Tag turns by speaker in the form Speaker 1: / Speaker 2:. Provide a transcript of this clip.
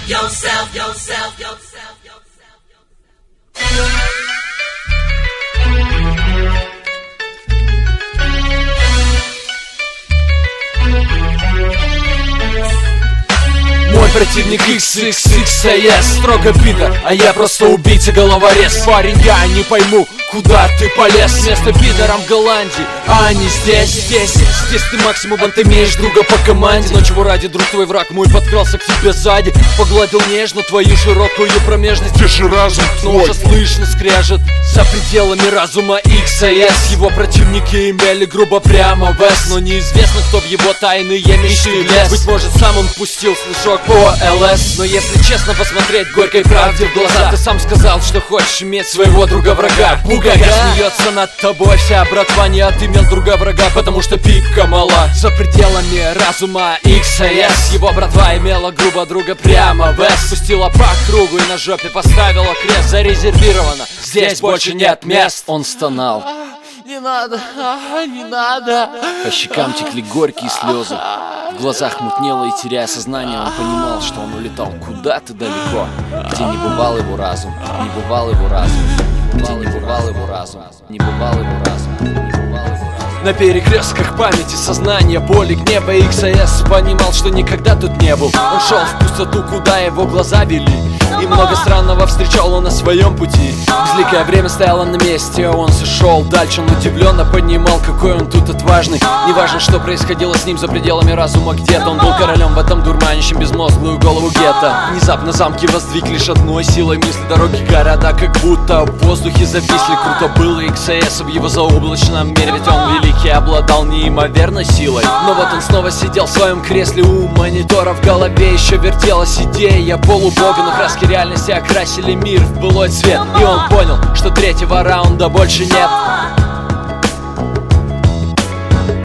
Speaker 1: Мой противник XXXAS, строго бита, а я просто убийца-головорез. Парень, я не пойму, куда ты полез. Вместо пидорам в Голландии, а они здесь ты максимум, ты имеешь друга по команде. Но чего ради, друг твой враг мой подкрался к тебе сзади, погладил нежно твою широкую промежность.
Speaker 2: Где же разум
Speaker 1: твой? Уже слышно скрежет за пределами разума XAS. Его противники имели грубо прямо в S, но неизвестно, кто в его тайные мечты влез. Быть может, сам он пустил слышок по ЛС. Но если честно посмотреть горькой правде в глаза, ты сам сказал, что хочешь иметь своего друга-врага. Бугага смеется над тобой вся братва, не отымел друга-врага, потому что пипка мала. За пределами разума XAS его братва имела грубо друга прямо в S. Спустила по кругу и на жопе поставила крест. Зарезервировано, здесь больше нет мест. Он стонал: не надо, не надо. По щекам текли горькие слезы, в глазах мутнело, и теряя сознание, он понимал, что он улетал куда-то далеко, где не бывал его разум, не бывал его разум, где не бывал его разум, не бывал его разум, не бывал его разум. На перекрестках памяти, сознания, боли, гнева XAS понимал, что никогда тут не был. Он шел в пустоту, куда его глаза вели, и много странного встречал он на своем пути. Безликое время стояло на месте, он сошел дальше. Он удивленно понимал, какой он тут отважный. Неважно, что происходило с ним за пределами разума где-то. Он был королем в этом дурманящем безмозглую голову гетто. Внезапно замки воздвиг лишь одной силой мысли. Дороги города как будто в воздухе зависли. Круто было XAS в его заоблачном мире, ведь он великий, обладал неимоверной силой. Но вот он снова сидел в своем кресле, у монитора в голове еще вертелась идея полубога. Но краски реальности окрасили мир в былой цвет, и он понял, что третьего раунда больше нет.